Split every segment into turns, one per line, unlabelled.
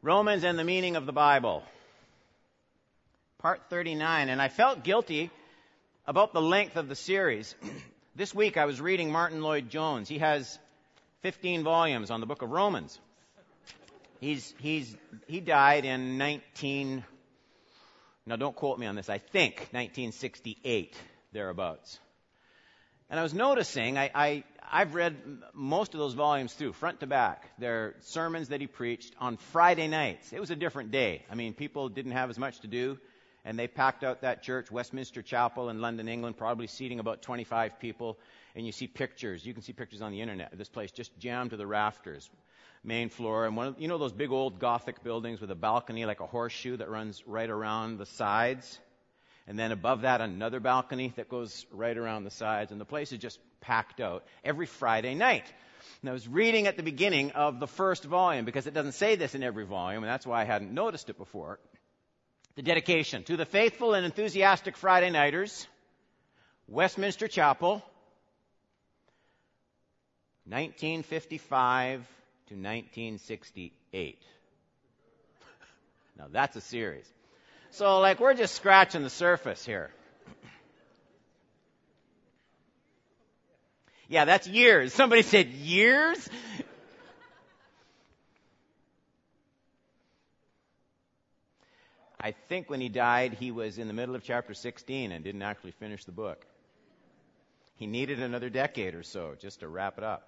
Romans and the Meaning of the Bible. Part 39. And I felt guilty about the length of the series. This week I was reading Martin Lloyd-Jones. He has 15 volumes on the book of Romans. He died in now don't quote me on this, I think 1968, thereabouts. And I was noticing, I've read most of those volumes through, front to back. They're sermons that he preached on Friday nights. It was a different day. I mean, people didn't have as much to do, and they packed out that church, Westminster Chapel in London, England, probably seating about 25 people. And you see pictures. You can see pictures on the internet of this place just jammed to the rafters, main floor. And you know those big old Gothic buildings with a balcony like a horseshoe that runs right around the sides? And then above that, another balcony that goes right around the sides. And the place is just packed out every Friday night. And I was reading at the beginning of the first volume, because it doesn't say this in every volume, and that's why I hadn't noticed it before. The dedication: to the faithful and enthusiastic Friday nighters, Westminster Chapel, 1955 to 1968. Now that's a series. So, we're just scratching the surface here. Yeah, that's years. Somebody said years? I think when he died, he was in the middle of chapter 16 and didn't actually finish the book. He needed another decade or so just to wrap it up.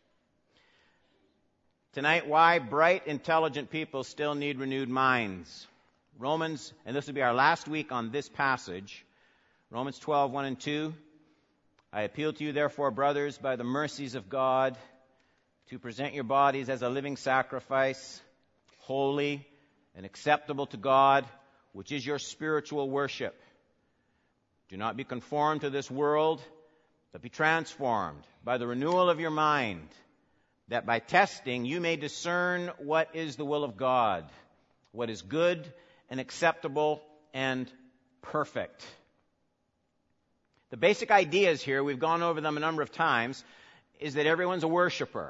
Tonight, why bright, intelligent people still need renewed minds. Romans, and this will be our last week on this passage, Romans 12, 1 and 2. I appeal to you, therefore, brothers, by the mercies of God, to present your bodies as a living sacrifice, holy and acceptable to God, which is your spiritual worship. Do not be conformed to this world, but be transformed by the renewal of your mind, that by testing you may discern what is the will of God, what is good and acceptable and perfect. The basic ideas here, we've gone over them a number of times, is that everyone's a worshiper.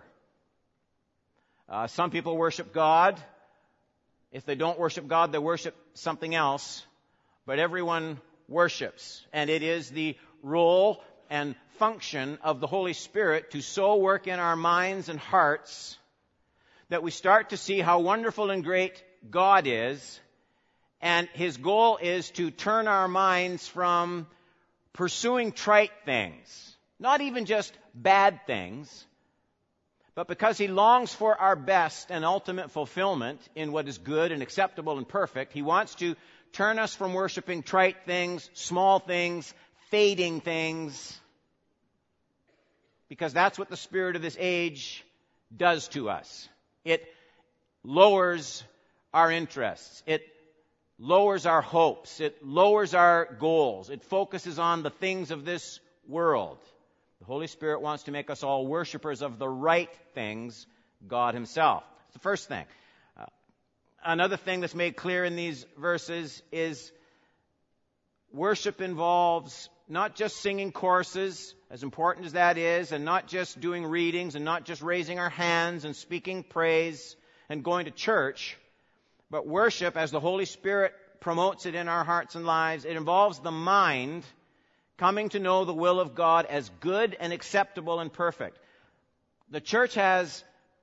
Some people worship God. If they don't worship God, they worship something else. But everyone worships. And it is the role and function of the Holy Spirit to so work in our minds and hearts that we start to see how wonderful and great God is. And His goal is to turn our minds from pursuing trite things, not even just bad things, but because He longs for our best and ultimate fulfillment in what is good and acceptable and perfect, He wants to turn us from worshiping trite things, small things, fading things, because that's what the spirit of this age does to us. It lowers our interests. It lowers our hopes. It lowers our goals. It focuses on the things of this world. The Holy Spirit wants to make us all worshipers of the right things, God Himself. That's the first thing. Another thing that's made clear in these verses is worship involves not just singing choruses, as important as that is, and not just doing readings, and not just raising our hands and speaking praise and going to church, but worship, as the Holy Spirit promotes it in our hearts and lives, it involves the mind coming to know the will of God as good and acceptable and perfect. The church has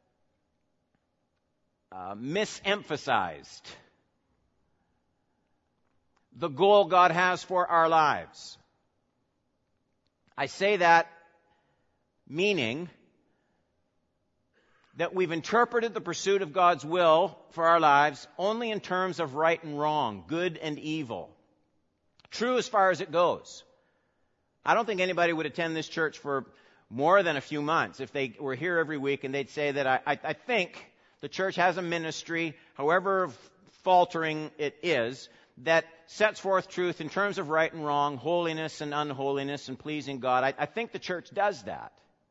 misemphasized the goal God has for our lives. I say that meaning that we've interpreted the pursuit of God's will for our lives only in terms of right and wrong, good and evil. True as far as it goes. I don't think anybody would attend this church for more than a few months if they were here every week and they'd say that I think the church has a ministry, however faltering it is, that sets forth truth in terms of right and wrong, holiness and unholiness, and pleasing God. I think the church does that.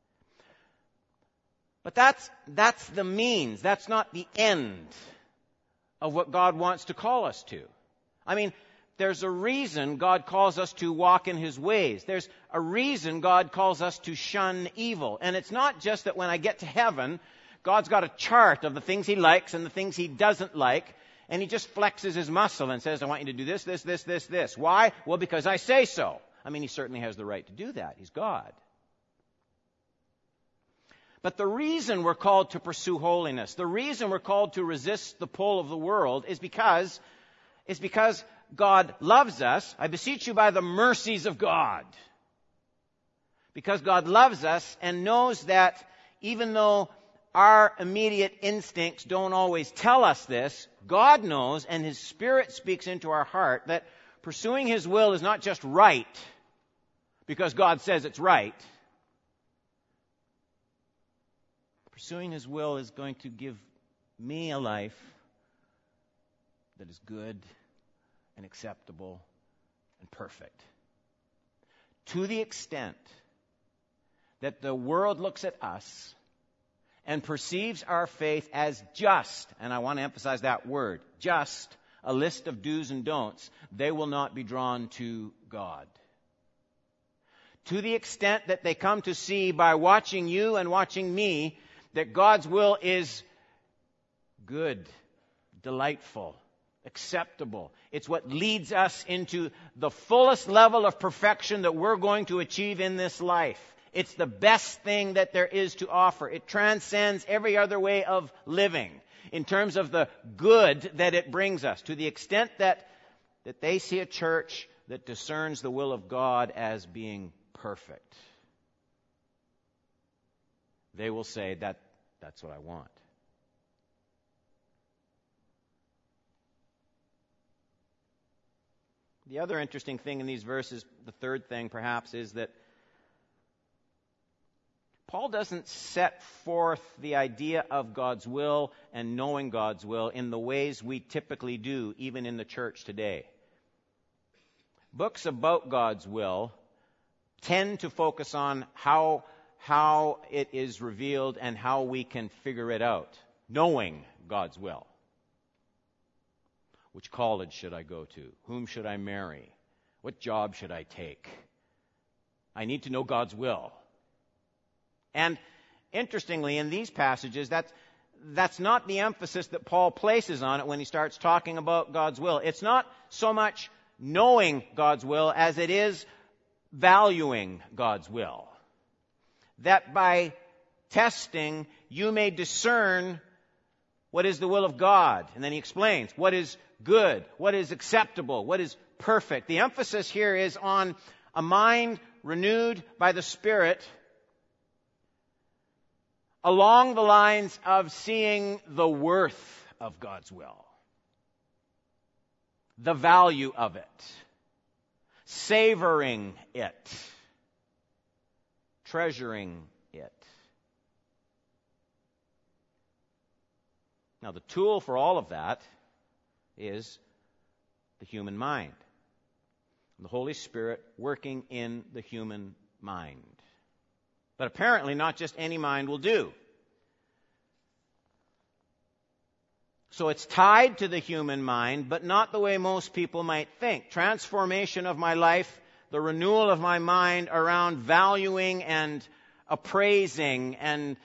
But that's the means. That's not the end of what God wants to call us to. I mean, there's a reason God calls us to walk in His ways. There's a reason God calls us to shun evil. And it's not just that when I get to heaven, God's got a chart of the things he likes and the things he doesn't like, and he just flexes his muscle and says, I want you to do this, this, this, this, this. Why? Well, because I say so. I mean, he certainly has the right to do that. He's God. But the reason we're called to pursue holiness, the reason we're called to resist the pull of the world is because God loves us. I beseech you by the mercies of God. Because God loves us and knows that even though our immediate instincts don't always tell us this, God knows, and His Spirit speaks into our heart, that pursuing His will is not just right because God says it's right. Pursuing His will is going to give me a life that is good and acceptable and perfect. To the extent that the world looks at us and perceives our faith as just, and I want to emphasize that word, just, a list of do's and don'ts, they will not be drawn to God. To the extent that they come to see by watching you and watching me that God's will is good, delightful, acceptable. It's what leads us into the fullest level of perfection that we're going to achieve in this life. It's the best thing that there is to offer. It transcends every other way of living in terms of the good that it brings us. To the extent that they see a church that discerns the will of God as being perfect, they will say that's what I want. The other interesting thing in these verses, the third thing perhaps, is that Paul doesn't set forth the idea of God's will and knowing God's will in the ways we typically do, even in the church today. Books about God's will tend to focus on how it is revealed and how we can figure it out, knowing God's will. Which college should I go to? Whom should I marry? What job should I take? I need to know God's will. And interestingly, in these passages, that's not the emphasis that Paul places on it when he starts talking about God's will. It's not so much knowing God's will as it is valuing God's will. That by testing, you may discern what is the will of God. And then he explains what is good, what is acceptable, what is perfect. The emphasis here is on a mind renewed by the Spirit along the lines of seeing the worth of God's will, the value of it, savoring it, treasuring it. Now, the tool for all of that is the human mind. The Holy Spirit working in the human mind. But apparently not just any mind will do. So it's tied to the human mind, but not the way most people might think. Transformation of my life, the renewal of my mind around valuing and appraising and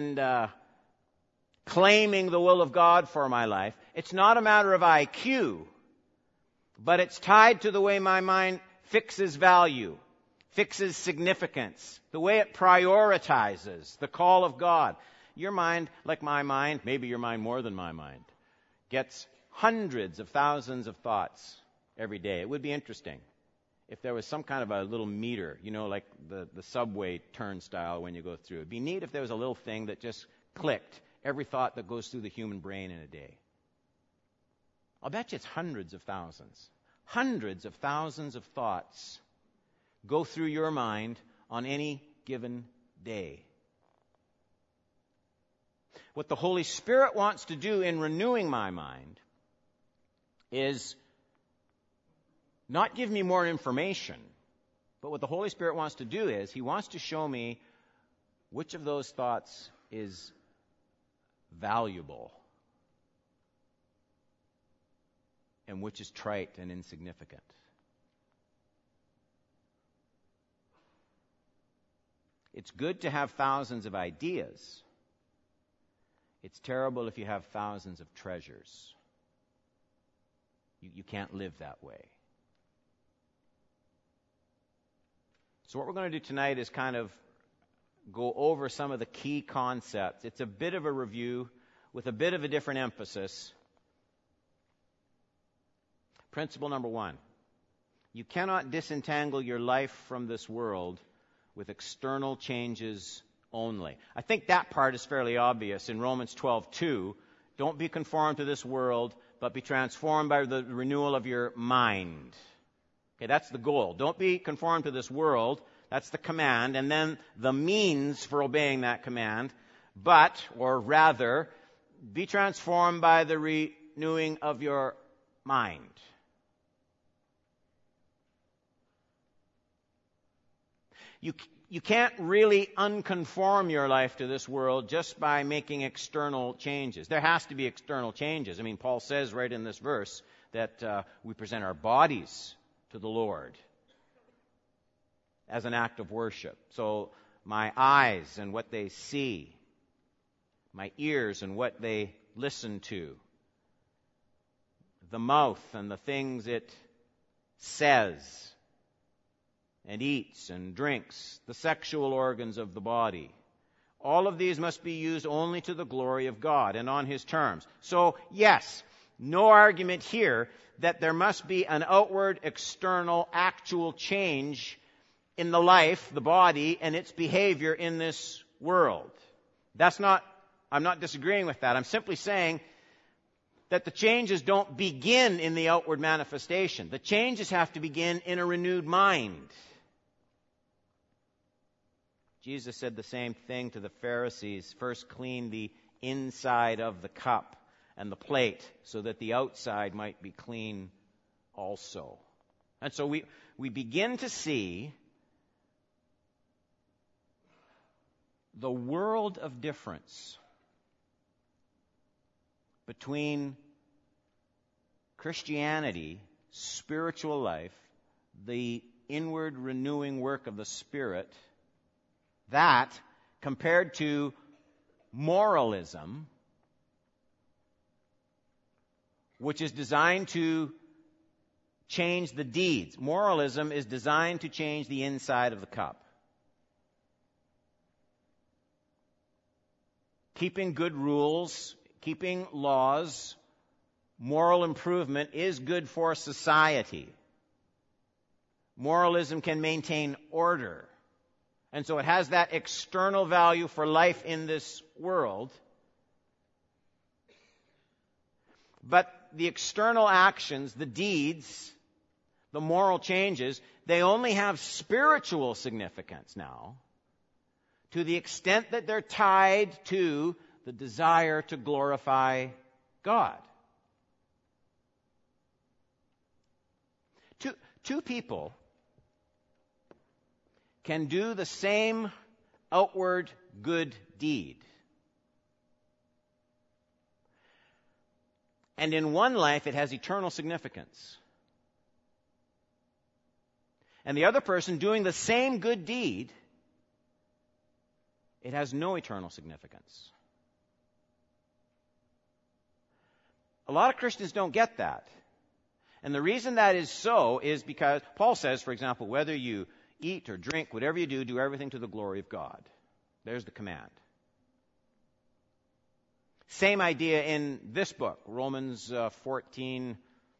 claiming the will of God for my life. It's not a matter of IQ, but it's tied to the way my mind fixes value, fixes significance, the way it prioritizes the call of God. Your mind, like my mind, maybe your mind more than my mind, gets hundreds of thousands of thoughts every day. It would be interesting if there was some kind of a little meter, like the subway turnstile when you go through. It'd be neat if there was a little thing that just clicked every thought that goes through the human brain in a day. I'll bet you it's hundreds of thousands. Hundreds of thousands of thoughts go through your mind on any given day. What the Holy Spirit wants to do in renewing my mind is not give me more information, but what the Holy Spirit wants to do is He wants to show me which of those thoughts is valuable and which is trite and insignificant. It's good to have thousands of ideas, It's terrible if you have thousands of treasures. You can't live that way. So what we're going to do tonight is kind of go over some of the key concepts. It's a bit of a review with a bit of a different emphasis. Principle number 1. You cannot disentangle your life from this world with external changes only. I think that part is fairly obvious in Romans 12:2. Don't be conformed to this world, but be transformed by the renewal of your mind. Okay, that's the goal. Don't be conformed to this world. That's the command. And then the means for obeying that command. But, or rather, be transformed by the renewing of your mind. You can't really unconform your life to this world just by making external changes. There has to be external changes. I mean, Paul says right in this verse that we present our bodies to the Lord as an act of worship. So my eyes and what they see, my ears and what they listen to, the mouth and the things it says and eats and drinks, the sexual organs of the body. All of these must be used only to the glory of God and on His terms. So, yes, no argument here that there must be an outward, external, actual change in the life, the body, and its behavior in this world. I'm not disagreeing with that. I'm simply saying that the changes don't begin in the outward manifestation. The changes have to begin in a renewed mind. Jesus said the same thing to the Pharisees. First clean the inside of the cup and the plate so that the outside might be clean also. And so we begin to see the world of difference between Christianity, spiritual life, the inward renewing work of the Spirit, that compared to moralism, which is designed to change the deeds. Moralism is designed to change the inside of the cup. Keeping good rules, keeping laws, moral improvement is good for society. Moralism can maintain order. And so it has that external value for life in this world. But the external actions, the deeds, the moral changes, they only have spiritual significance now to the extent that they're tied to the desire to glorify God. Two people can do the same outward good deed. And in one life, it has eternal significance. And the other person doing the same good deed, it has no eternal significance. A lot of Christians don't get that. And the reason that is so is because Paul says, for example, whether you eat or drink, whatever you do everything to the glory of God. There's the command. Same idea in this book, Romans 14,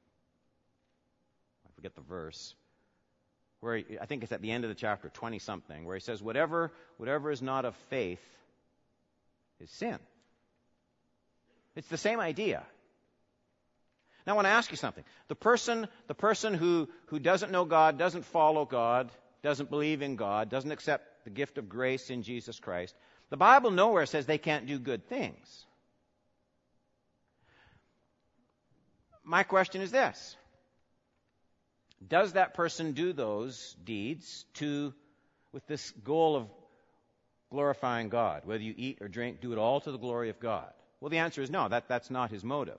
I forget the verse, where I think it's at the end of the chapter, 20-something, where he says, whatever is not of faith is sin. It's the same idea. Now I want to ask you something. The person who doesn't know God, doesn't follow God, doesn't believe in God, doesn't accept the gift of grace in Jesus Christ, the Bible nowhere says they can't do good things. My question is this. Does that person do those deeds with this goal of glorifying God? Whether you eat or drink, do it all to the glory of God. Well, the answer is no. That's not his motive.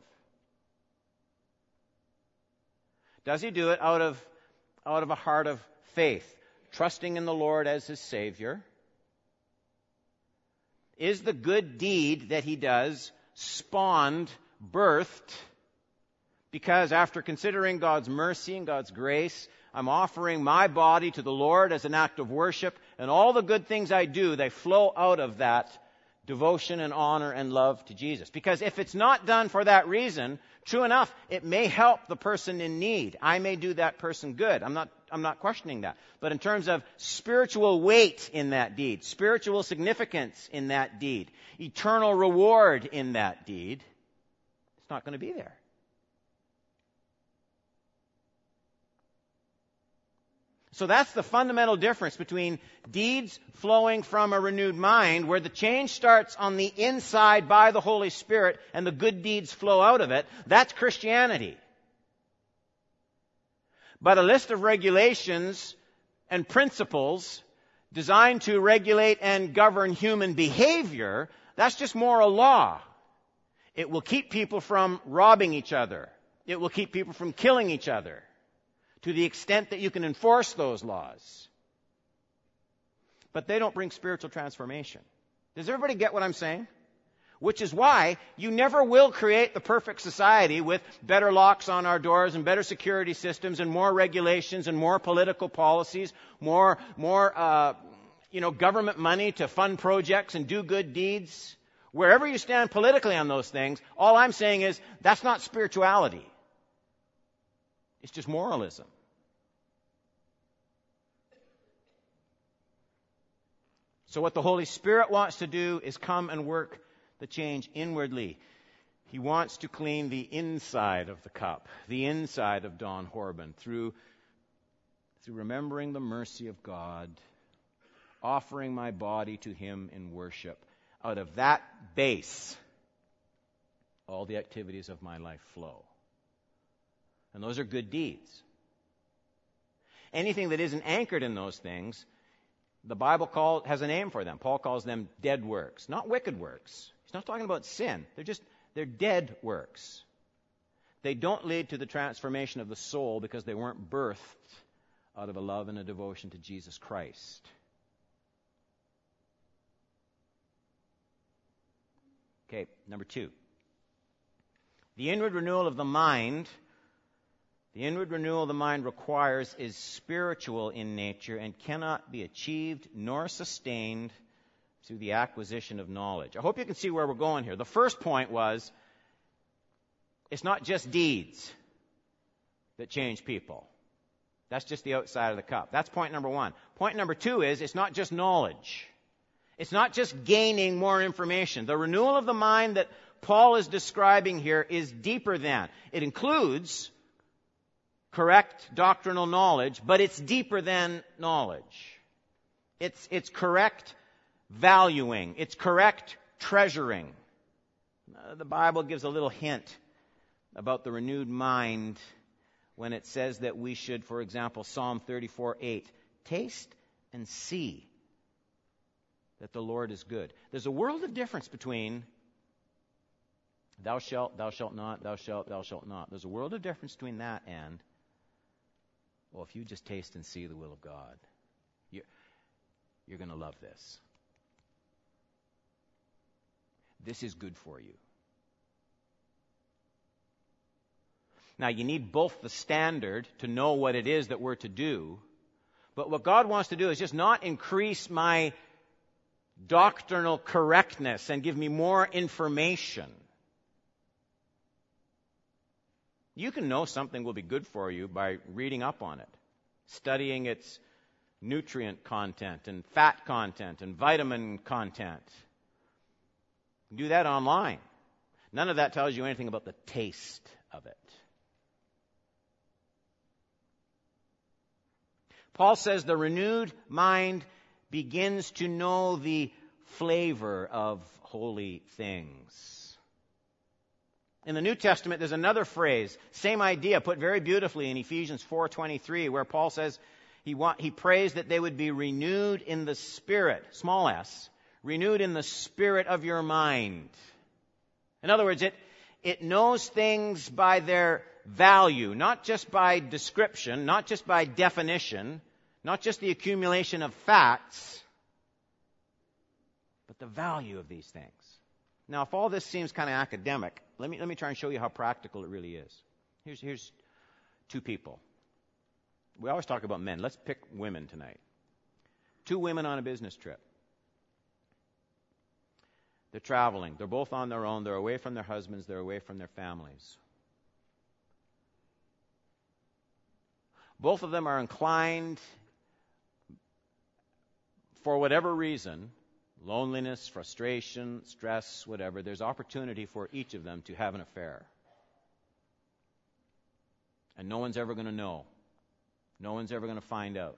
Does he do it out of a heart of faith, trusting in the Lord as his Savior? Is the good deed that he does spawned, birthed, because after considering God's mercy and God's grace, I'm offering my body to the Lord as an act of worship, and all the good things I do, they flow out of that devotion and honor and love to Jesus. Because if it's not done for that reason, true enough, it may help the person in need. I may do that person good. I'm not questioning that. But in terms of spiritual weight in that deed, spiritual significance in that deed, eternal reward in that deed, it's not going to be there. So that's the fundamental difference between deeds flowing from a renewed mind, where the change starts on the inside by the Holy Spirit and the good deeds flow out of it. That's Christianity. But a list of regulations and principles designed to regulate and govern human behavior, that's just moral law. It will keep people from robbing each other. It will keep people from killing each other, to the extent that you can enforce those laws. But they don't bring spiritual transformation. Does everybody get what I'm saying? Which is why you never will create the perfect society with better locks on our doors and better security systems and more regulations and more political policies, more government money to fund projects and do good deeds. Wherever you stand politically on those things, all I'm saying is that's not spirituality. It's just moralism. So what the Holy Spirit wants to do is come and work the change inwardly. He wants to clean the inside of the cup, the inside of Don Horban, through remembering the mercy of God, offering my body to Him in worship. Out of that base, all the activities of my life flow. And those are good deeds. Anything that isn't anchored in those things, the Bible has a name for them. Paul calls them dead works, not wicked works. He's not talking about sin. They're dead works. They don't lead to the transformation of the soul because they weren't birthed out of a love and a devotion to Jesus Christ. Okay, number 2. The inward renewal of the mind requires is spiritual in nature and cannot be achieved nor sustained through the acquisition of knowledge. I hope you can see where we're going here. The first point was, it's not just deeds that change people. That's just the outside of the cup. That's point number 1. Point number 2 is, it's not just knowledge. It's not just gaining more information. The renewal of the mind that Paul is describing here is deeper than. It includes correct doctrinal knowledge, but it's deeper than knowledge. It's correct valuing. It's correct treasuring. The Bible gives a little hint about the renewed mind when it says that we should, for example, Psalm 34:8, taste and see that the Lord is good. There's a world of difference between thou shalt not, thou shalt not. There's a world of difference between that and, well, if you just taste and see the will of God, you're going to love this. This is good for you. Now, you need both the standard to know what it is that we're to do, but what God wants to do is just not increase my doctrinal correctness and give me more information. You can know something will be good for you by reading up on it, studying its nutrient content and fat content and vitamin content. You can do that online. None of that tells you anything about the taste of it. Paul says the renewed mind begins to know the flavor of holy things. In the New Testament, there's another phrase, same idea, put very beautifully in Ephesians 4:23, where Paul says he prays that they would be renewed in the spirit, small s, renewed in the spirit of your mind. In other words, it knows things by their value, not just by description, not just by definition, not just the accumulation of facts, but the value of these things. Now, if all this seems kind of academic, let me try and show you how practical it really is. Here's two people. We always talk about men. Let's pick women tonight. Two women on a business trip. They're traveling. They're both on their own. They're away from their husbands. They're away from their families. Both of them are inclined, for whatever reason, loneliness, frustration, stress, whatever, there's opportunity for each of them to have an affair. And no one's ever going to know. No one's ever going to find out.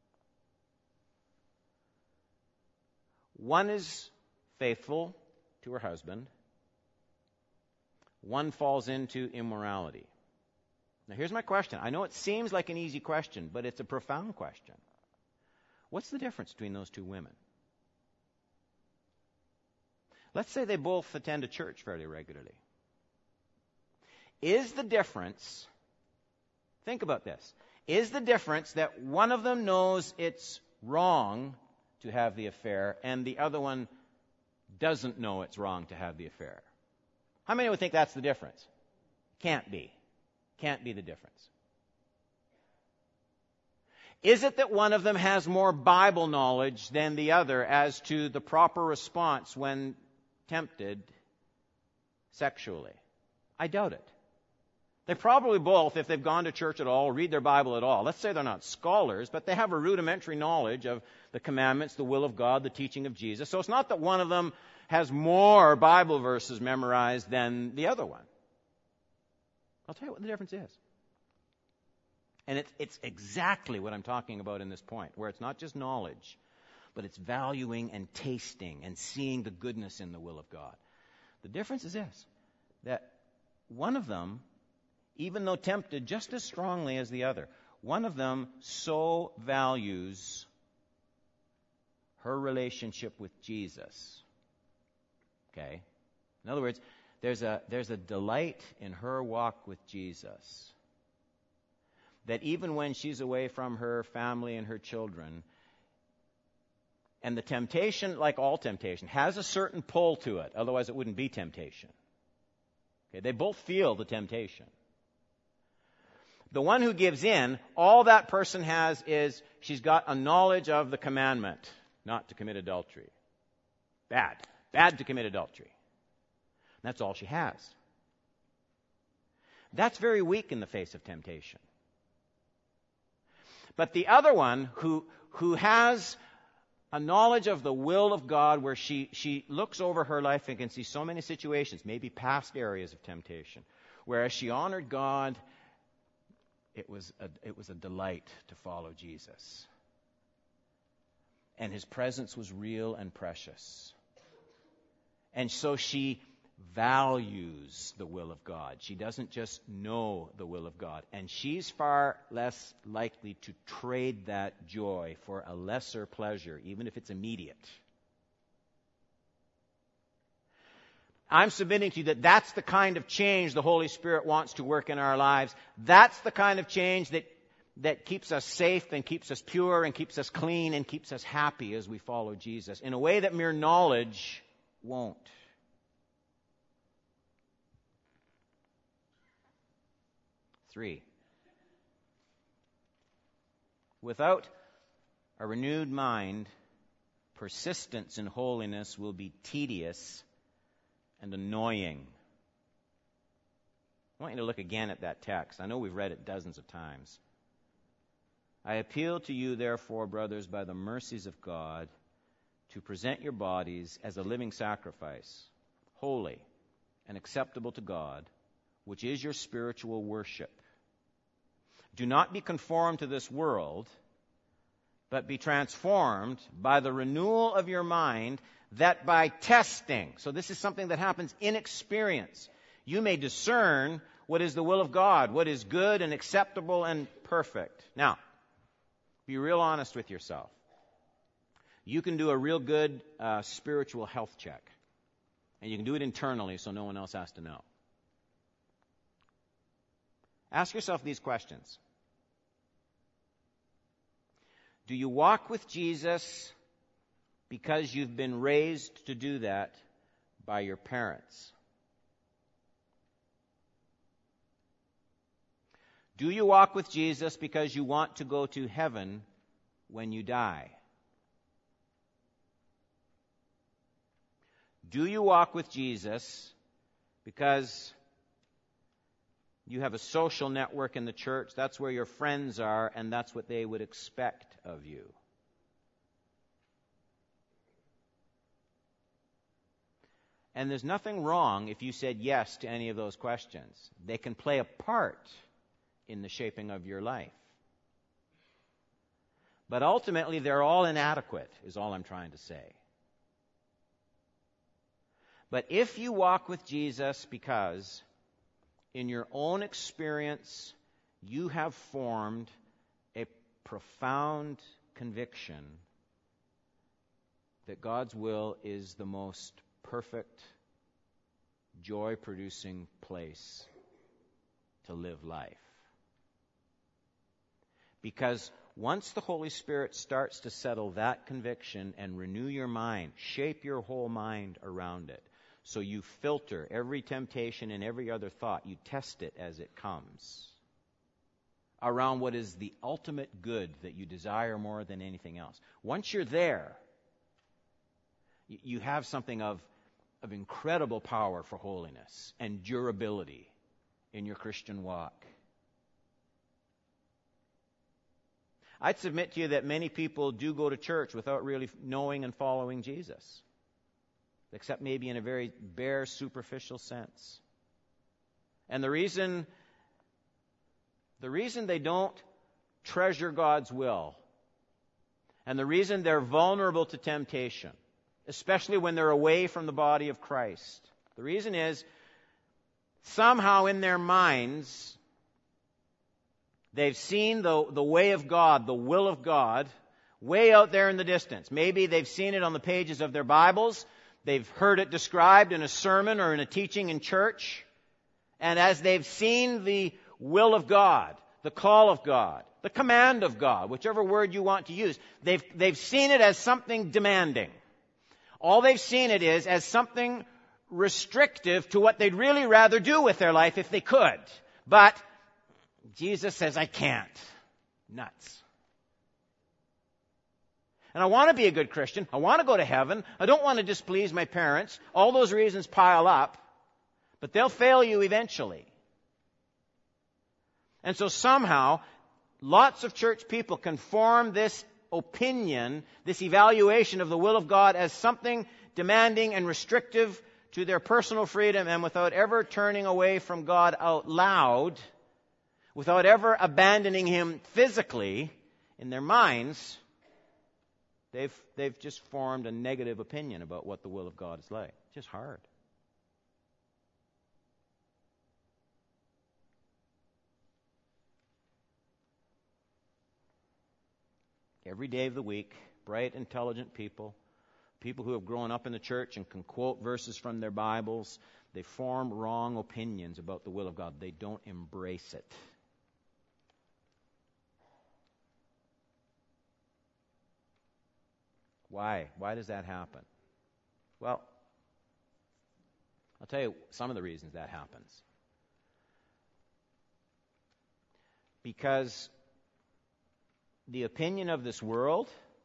One is faithful to her husband. One falls into immorality. Now here's my question. I know it seems like an easy question, but it's a profound question. What's the difference between those two women? Let's say they both attend a church fairly regularly. Is the difference, think about this, is the difference that one of them knows it's wrong to have the affair and the other one doesn't know it's wrong to have the affair? How many would think that's the difference? Can't be. Can't be the difference. Is it that one of them has more Bible knowledge than the other as to the proper response when tempted sexually? I doubt it. They probably both, if they've gone to church at all, read their Bible at all. Let's say they're not scholars, but they have a rudimentary knowledge of the commandments, the will of God, the teaching of Jesus. So it's not that one of them has more Bible verses memorized than the other one. I'll tell you what the difference is. And it's exactly what I'm talking about in this point, where it's not just knowledge, but it's valuing and tasting and seeing the goodness in the will of God. The difference is this, that one of them, even though tempted just as strongly as the other, one of them so values her relationship with Jesus. Okay? In other words, there's a delight in her walk with Jesus that even when she's away from her family and her children, and the temptation, like all temptation, has a certain pull to it, otherwise it wouldn't be temptation. Okay? They both feel the temptation. The one who gives in, all that person has is she's got a knowledge of the commandment not to commit adultery. Bad to commit adultery. That's all she has. That's very weak in the face of temptation. But the other one who has a knowledge of the will of God, where she looks over her life and can see so many situations, maybe past areas of temptation, whereas she honored God, it was a delight to follow Jesus. And his presence was real and precious. And so she values the will of God. She doesn't just know the will of God. And she's far less likely to trade that joy for a lesser pleasure, even if it's immediate. I'm submitting to you that that's the kind of change the Holy Spirit wants to work in our lives. That's the kind of change that keeps us safe and keeps us pure and keeps us clean and keeps us happy as we follow Jesus, in a way that mere knowledge won't. Three, without a renewed mind, persistence in holiness will be tedious and annoying. I want you to look again at that text. I know we've read it dozens of times. I appeal to you, therefore, brothers, by the mercies of God, to present your bodies as a living sacrifice, holy and acceptable to God, which is your spiritual worship. Do not be conformed to this world, but be transformed by the renewal of your mind, that by testing, so this is something that happens in experience, you may discern what is the will of God, what is good and acceptable and perfect. Now, be real honest with yourself. You can do a real good spiritual health check. And you can do it internally so no one else has to know. Ask yourself these questions. Do you walk with Jesus because you've been raised to do that by your parents? Do you walk with Jesus because you want to go to heaven when you die? Do you walk with Jesus because you have a social network in the church? That's where your friends are, and that's what they would expect of you. And there's nothing wrong if you said yes to any of those questions. They can play a part in the shaping of your life. But ultimately, they're all inadequate, is all I'm trying to say. But if you walk with Jesus because in your own experience you have formed a profound conviction that God's will is the most perfect, joy-producing place to live life. Because once the Holy Spirit starts to settle that conviction and renew your mind, shape your whole mind around it, so you filter every temptation and every other thought, you test it as it comes, around what is the ultimate good that you desire more than anything else. Once you're there, you have something of incredible power for holiness and durability in your Christian walk. I'd submit to you that many people do go to church without really knowing and following Jesus, except maybe in a very bare, superficial sense. And the reason they don't treasure God's will, and the reason they're vulnerable to temptation, especially when they're away from the body of Christ, the reason is somehow in their minds they've seen the way of God, the will of God, way out there in the distance. Maybe they've seen it on the pages of their Bibles. They've heard it described in a sermon or in a teaching in church. And as they've seen the will of God, the call of God, the command of God, whichever word you want to use, they've seen it as something demanding. All they've seen it is as something restrictive to what they'd really rather do with their life if they could. But Jesus says, I can't. Nuts. And I want to be a good Christian. I want to go to heaven. I don't want to displease my parents. All those reasons pile up. But they'll fail you eventually. And so somehow, lots of church people can form this opinion, this evaluation of the will of God as something demanding and restrictive to their personal freedom, and without ever turning away from God out loud, without ever abandoning Him physically in their minds, they've just formed a negative opinion about what the will of God is like. It's just hard. Every day of the week, bright, intelligent people who have grown up in the church and can quote verses from their Bibles, they form wrong opinions about the will of God. They don't embrace it. Why? Why does that happen? Well, I'll tell you some of the reasons that happens. Because the opinion of this world,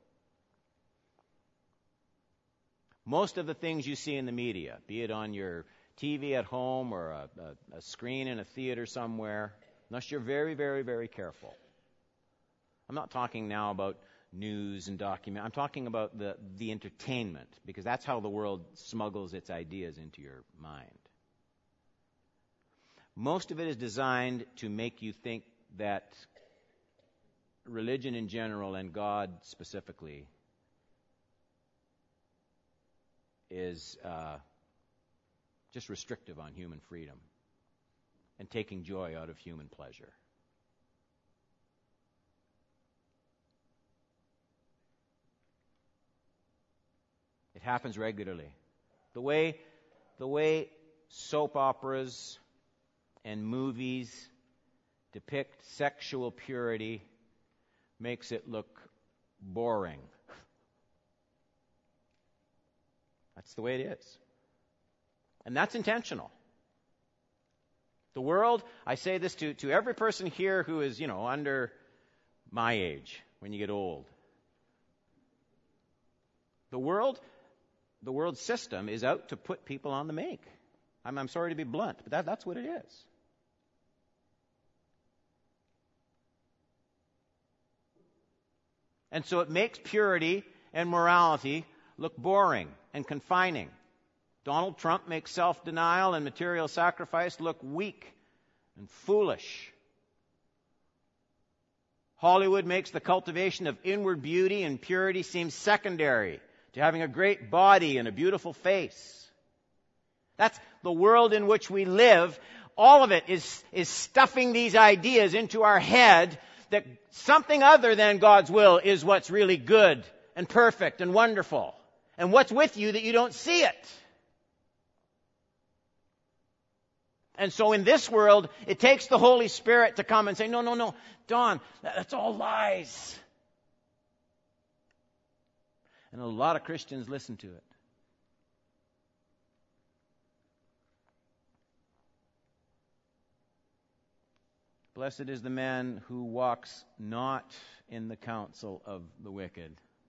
most of the things you see in the media, be it on your TV at home or a screen in a theater somewhere, unless you're very, very, very careful. I'm not talking now about news and document. I'm talking about the entertainment, because that's how the world smuggles its ideas into your mind. Most of it is designed to make you think that religion in general and God specifically is just restrictive on human freedom and taking joy out of human pleasure. It happens regularly. The way soap operas and movies depict sexual purity makes it look boring. That's the way it is. And that's intentional. The world, I say this to every person here who is, under my age when you get old. The world system is out to put people on the make. I'm sorry to be blunt, but that's what it is. And so it makes purity and morality look boring and confining. Donald Trump makes self-denial and material sacrifice look weak and foolish. Hollywood makes the cultivation of inward beauty and purity seem secondary to having a great body and a beautiful face. That's the world in which we live. All of it is stuffing these ideas into our head that something other than God's will is what's really good and perfect and wonderful. And what's with you that you don't see it? And so in this world, it takes the Holy Spirit to come and say, no, Don, that's all lies. And a lot of Christians listen to it. Blessed is the man who walks not in the counsel of the wicked,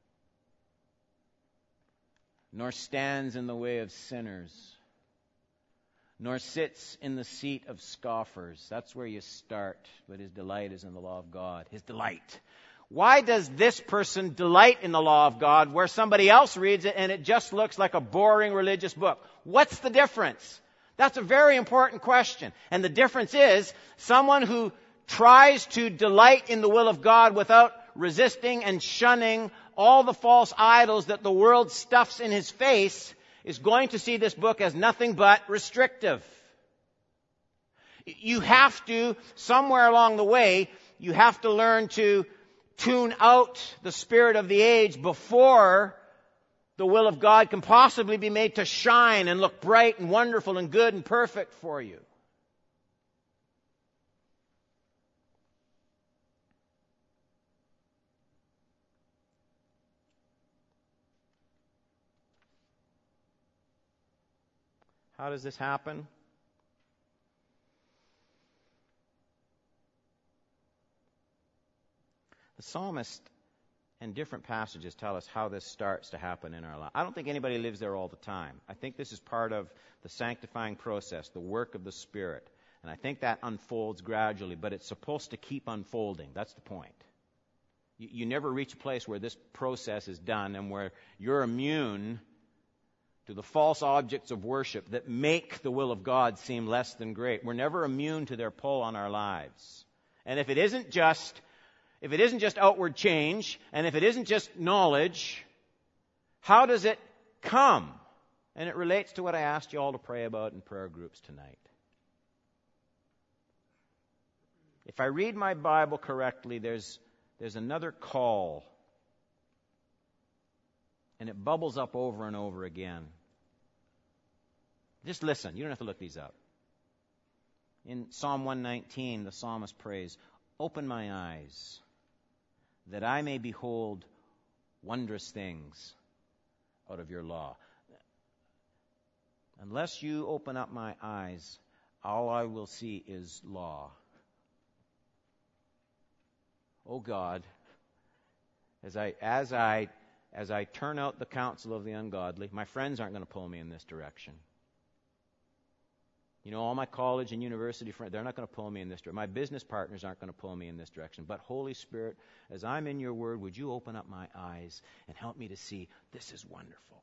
nor stands in the way of sinners, nor sits in the seat of scoffers. That's where you start, but his delight is in the law of God. His delight. Why does this person delight in the law of God where somebody else reads it and it just looks like a boring religious book? What's the difference? That's a very important question. And the difference is someone who tries to delight in the will of God without resisting and shunning all the false idols that the world stuffs in his face is going to see this book as nothing but restrictive. You have to, somewhere along the way, you have to learn to tune out the spirit of the age before the will of God can possibly be made to shine and look bright and wonderful and good and perfect for you. How does this happen? The psalmist and different passages tell us how this starts to happen in our life. I don't think anybody lives there all the time. I think this is part of the sanctifying process, the work of the Spirit. And I think that unfolds gradually, but it's supposed to keep unfolding. That's the point. You never reach a place where this process is done and where you're immune to the false objects of worship that make the will of God seem less than great. We're never immune to their pull on our lives. And if it isn't just outward change, and if it isn't just knowledge, how does it come? And it relates to what I asked you all to pray about in prayer groups tonight. If I read my Bible correctly, there's another call. And it bubbles up over and over again. Just listen. You don't have to look these up. In Psalm 119, the psalmist prays, "Open my eyes, that I may behold wondrous things out of your law." Unless you open up my eyes, all I will see is law. Oh God, as I turn out the counsel of the ungodly, my friends aren't going to pull me in this direction. All my college and university friends, they're not going to pull me in this direction. My business partners aren't going to pull me in this direction. But Holy Spirit, as I'm in your word, would you open up my eyes and help me to see this is wonderful.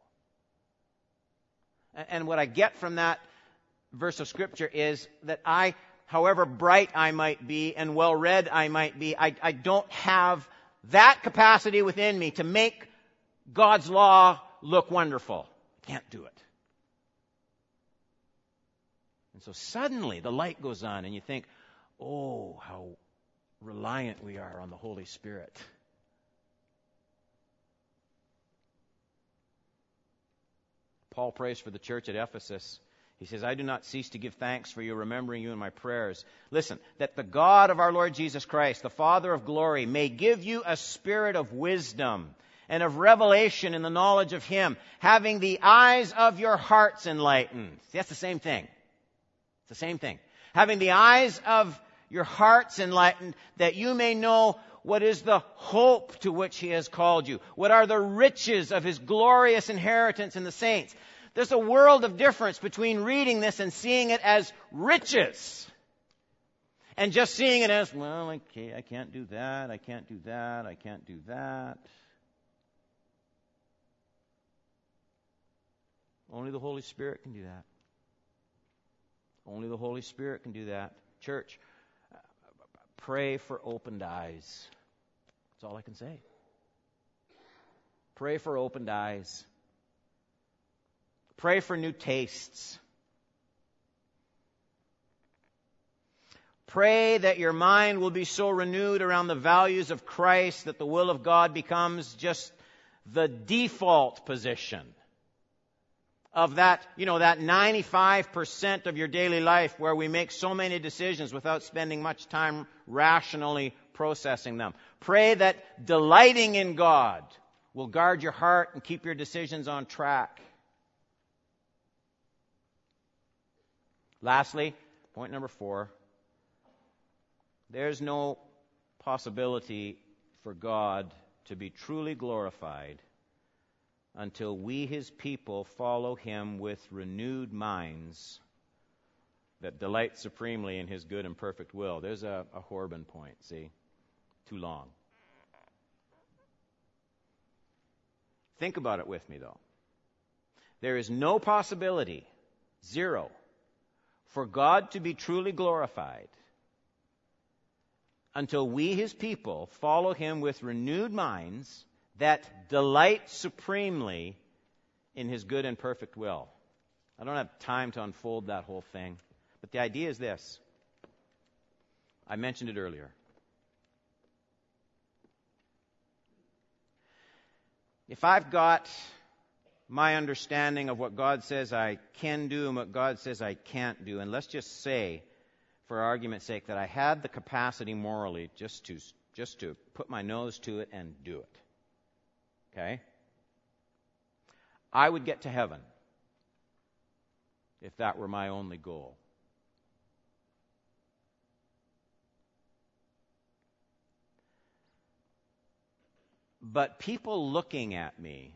And what I get from that verse of Scripture is that however bright I might be and well-read I might be, I don't have that capacity within me to make God's law look wonderful. I can't do it. And so suddenly the light goes on and you think, oh, how reliant we are on the Holy Spirit. Paul prays for the church at Ephesus. He says, "I do not cease to give thanks for you, remembering you in my prayers." Listen, that the God of our Lord Jesus Christ, the Father of glory, may give you a spirit of wisdom and of revelation in the knowledge of Him, having the eyes of your hearts enlightened. See, that's the same thing. It's the same thing. Having the eyes of your hearts enlightened, that you may know what is the hope to which He has called you. What are the riches of His glorious inheritance in the saints. There's a world of difference between reading this and seeing it as riches. And just seeing it as, well, okay, I can't do that, I can't do that, I can't do that. Only the Holy Spirit can do that. Only the Holy Spirit can do that. Church, pray for opened eyes. That's all I can say. Pray for opened eyes. Pray for new tastes. Pray that your mind will be so renewed around the values of Christ that the will of God becomes just the default position of that 95% of your daily life where we make so many decisions without spending much time rationally processing them. Pray that delighting in God will guard your heart and keep your decisions on track. Lastly, point number 4. There's no possibility for God to be truly glorified until we, His people, follow Him with renewed minds that delight supremely in His good and perfect will. There's a Horban point, see? Too long. Think about it with me, though. There is no possibility, zero, for God to be truly glorified until we, His people, follow Him with renewed minds that delight supremely in His good and perfect will. I don't have time to unfold that whole thing, but the idea is this. I mentioned it earlier. If I've got my understanding of what God says I can do and what God says I can't do, and let's just say, for argument's sake, that I had the capacity morally just to put my nose to it and do it. Okay? I would get to heaven if that were my only goal. But people looking at me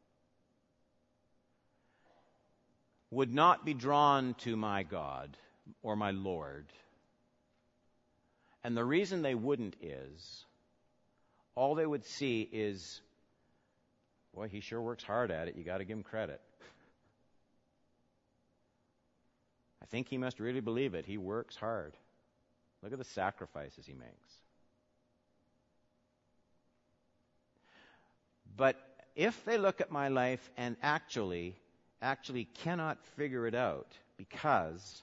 would not be drawn to my God or my Lord. And the reason they wouldn't is, all they would see is, boy, he sure works hard at it. You got to give him credit. I think he must really believe it. He works hard. Look at the sacrifices he makes. But if they look at my life and actually cannot figure it out, because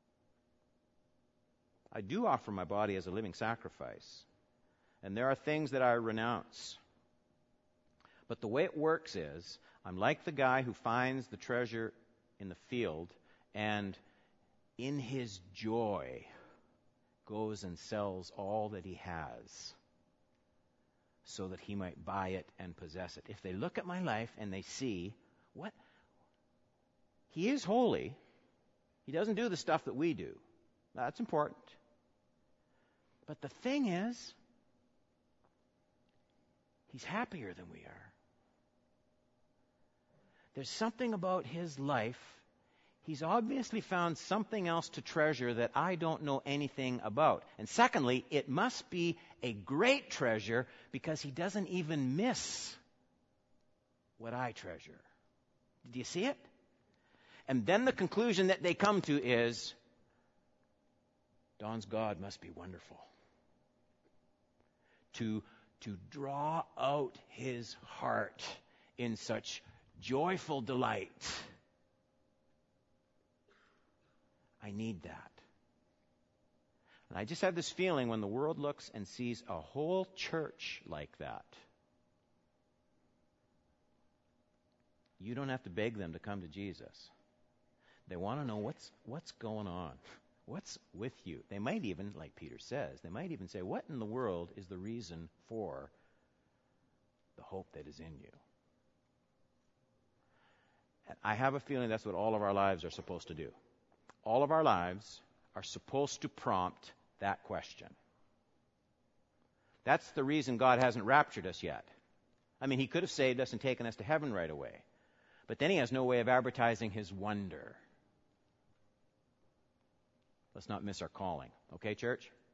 I do offer my body as a living sacrifice, and there are things that I renounce. But the way it works is, I'm like the guy who finds the treasure in the field and in his joy goes and sells all that he has so that he might buy it and possess it. If they look at my life and they see, what? He is holy. He doesn't do the stuff that we do. That's important. But the thing is, he's happier than we are. There's something about his life. He's obviously found something else to treasure that I don't know anything about. And secondly, it must be a great treasure because he doesn't even miss what I treasure. Do you see it? And then the conclusion that they come to is, Don's God must be wonderful. To draw out his heart in such joyful delight. I need that. And I just have this feeling when the world looks and sees a whole church like that, you don't have to beg them to come to Jesus. They want to know what's going on. What's with you? They might even, like Peter says, they might even say, what in the world is the reason for the hope that is in you. And I have a feeling that's what all of our lives are supposed to do. All of our lives are supposed to prompt that question. That's the reason God hasn't raptured us yet. I mean, he could have saved us and taken us to heaven right away. But then he has no way of advertising his wonder. Let's not miss our calling. Okay, church?